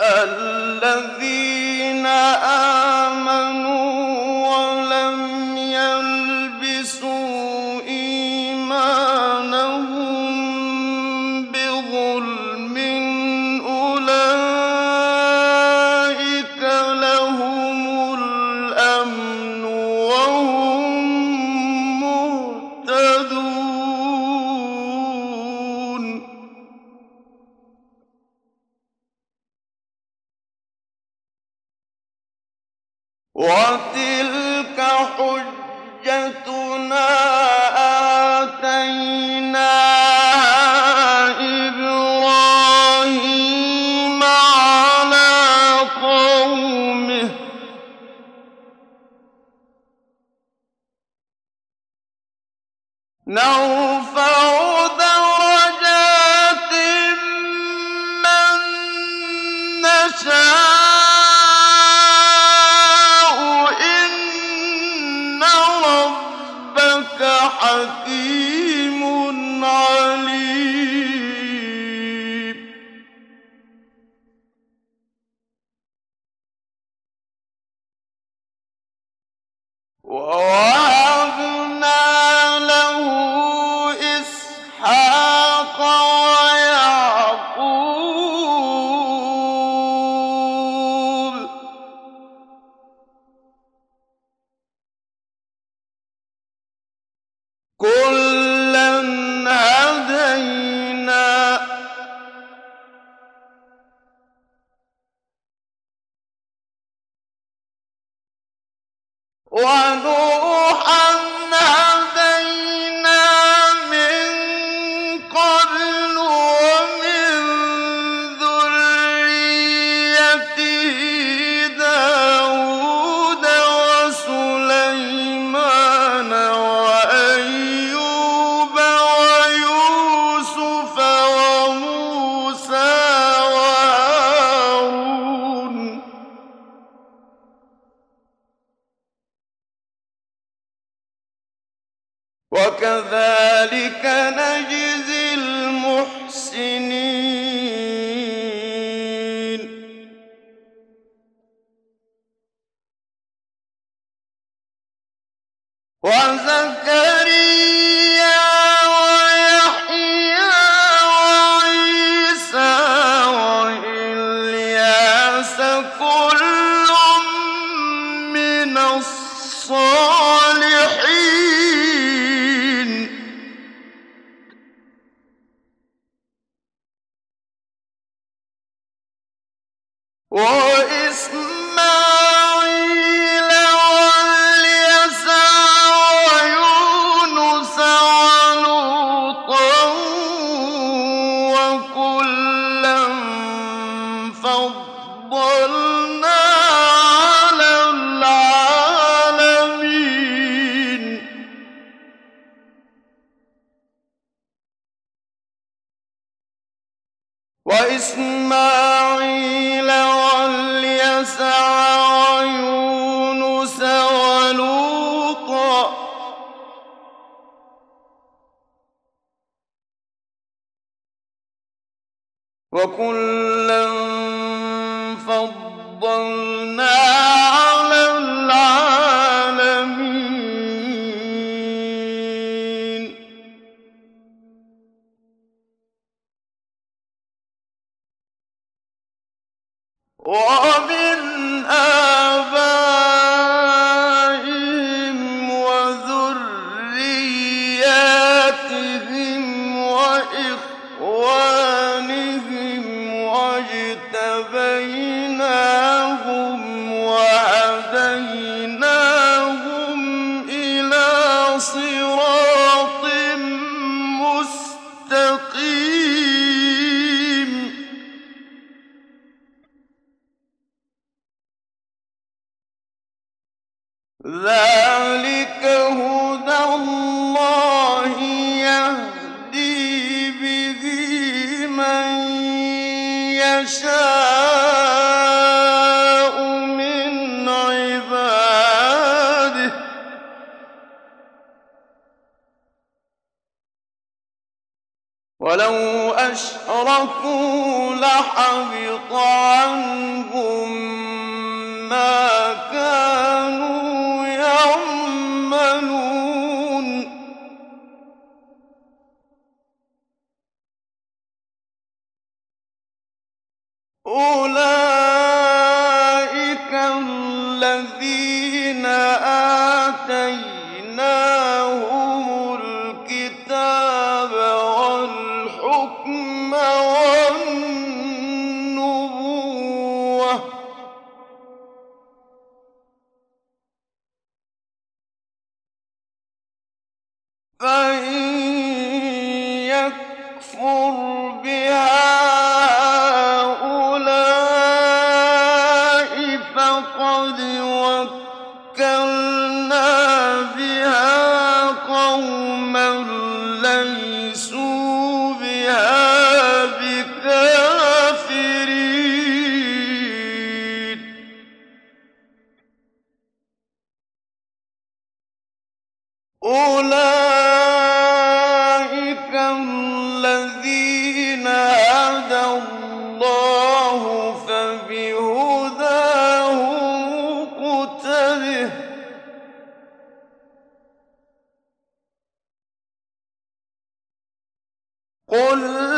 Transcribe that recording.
الذين آمنوا ولم يلبسوا إيمانهم بظلم أولئك لهم الأمن وهم مهتدون. وتلك حجتنا آتيناها إبراهيم على قومه نرفع درجات من نشاء إن ربك حكيم عليم. ووهبنا له إسحاق ويعقوب كلا هدينا ونوحا هدينا من قبل ومن ذريته داود وسليمان وأيوب ويوسف وموسى وهارون وكذلك نجزي المحسنين. وزكريا ويحيى وعيسى وإلياس كل من الصالحين. وإسماعيل واليسع ويونس ولوطا وكلا فضلنا على العالمين. وإسماعيل واليسع ويونس ولوطا وكلا فضلنا على العالمين. ومن آبائهم وذرياتهم وإخوانهم واجتبيناهم وهديناهم إلى صراط مستقيم. ذلك هدى الله يهدي به من يشاء من عباده ولو أشركوا أَشْرَكُوا لَحَبِطَ عَنْهُم مَّا كَانُوا يَعْمَلُونَ أُولَٰئِكَ الَّذِينَ آتَيْنَاهُمُ الْكِتَابَ وَالْحُكْمَ وَالنُّبُوَّةَ ۚ فَإِن يَكْفُرْ بِهَا هَٰؤُلَاءِ فَقَدْ وَكَّلْنَا بِهَا قَوْمًا لَّيْسُوا بِهَا بِكَافِرِينَ أُولَٰئِكَ الَّذِينَ هَدَى اللَّهُ ۖ فَبِهُدَاهُ مُقْتَدِهْ ۗ قُل